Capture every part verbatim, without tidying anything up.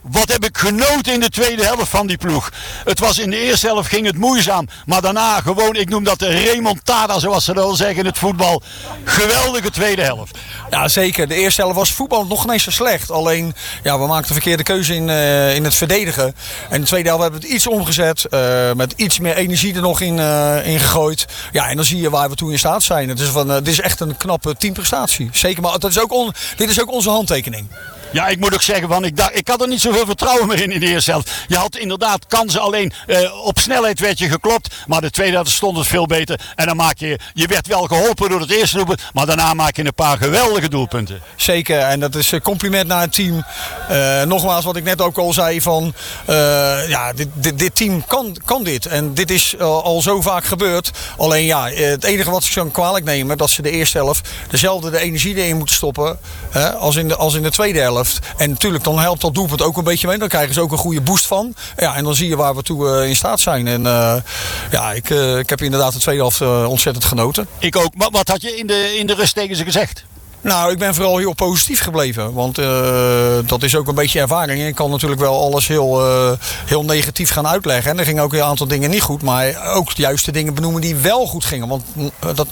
wat heb ik genoten in de tweede helft van die ploeg. Het was in de eerste helft ging het moeizaam. Maar daarna gewoon, ik noem dat de remontada zoals ze dat wel zeggen in het voetbal. Geweldige tweede helft. Ja, zeker. De eerste helft was voetbal nog niet eens zo slecht. Alleen, ja, we maakten de verkeerde keuze in, uh, in het verdedigen. En de tweede helft hebben we het iets omgezet. Uh, met iets meer energie er nog in, uh, in gegooid. Ja, en dan zie je waar we toe in staat zijn. Het is van, uh, dit is echt een knappe teamprestatie. Zeker, maar dat is ook on, dit is ook onze handtekening. Ja, ik moet ook zeggen, van, ik, dacht, ik had er niet zoveel vertrouwen meer in in de eerste helft. Je had inderdaad kansen, alleen uh, op snelheid werd je geklopt. Maar de tweede helft stond het veel beter. En dan maak je, je werd wel geholpen door het eerste doelpunt. Maar daarna maak je een paar geweldige doelpunten. Zeker, en dat is een compliment naar het team. Uh, nogmaals, wat ik net ook al zei, van uh, ja, dit, dit, dit team kan, kan dit. En dit is uh, al zo vaak gebeurd. Alleen ja, het enige wat ze zo kwalijk nemen, dat ze de eerste helft dezelfde de energie erin moeten stoppen hè, als, in de, als in de tweede helft. En natuurlijk, dan helpt dat doelpunt ook een beetje mee. Dan krijgen ze ook een goede boost van. Ja, en dan zie je waar we toe uh, in staat zijn. En uh, ja, ik, uh, ik heb inderdaad de tweede helft uh, ontzettend genoten. Ik ook. Maar wat had je in de, in de rust tegen ze gezegd? Nou, ik ben vooral heel positief gebleven. Want uh, dat is ook een beetje ervaring. Ik kan natuurlijk wel alles heel, uh, heel negatief gaan uitleggen. En er gingen ook een aantal dingen niet goed. Maar ook de juiste dingen benoemen die wel goed gingen. Want uh, dat...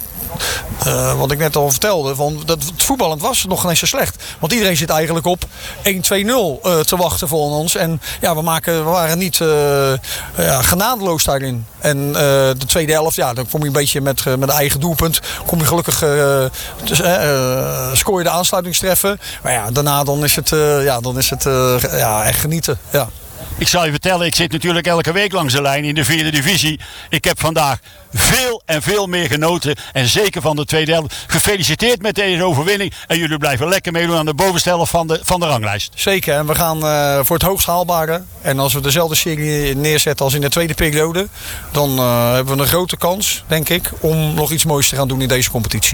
Uh, wat ik net al vertelde, van dat het voetballend was nog niet zo slecht. Want iedereen zit eigenlijk op één twee nul uh, te wachten voor ons. En ja, we, maken, we waren niet uh, ja, genadeloos daarin. En uh, de tweede helft, ja, dan kom je een beetje met, uh, met een eigen doelpunt. Kom je gelukkig, uh, dus, uh, scoor je de aansluitingstreffer. Maar ja, daarna dan is het, uh, ja, dan is het uh, ja, echt genieten. Ja. Ik zal je vertellen, ik zit natuurlijk elke week langs de lijn in de vierde divisie. Ik heb vandaag veel en veel meer genoten. En zeker van de tweede helft. Gefeliciteerd met deze overwinning. En jullie blijven lekker meedoen aan de bovenste helft van de, van de ranglijst. Zeker, en we gaan uh, voor het hoogst haalbare. En als we dezelfde serie neerzetten als in de tweede periode, dan uh, hebben we een grote kans, denk ik, om nog iets moois te gaan doen in deze competitie.